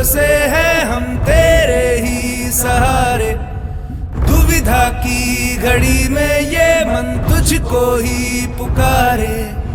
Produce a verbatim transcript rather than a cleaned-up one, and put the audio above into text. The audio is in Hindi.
भरोसे है हम तेरे ही सहारे। दुविधा की घड़ी में ये मन तुझको ही पुकारे।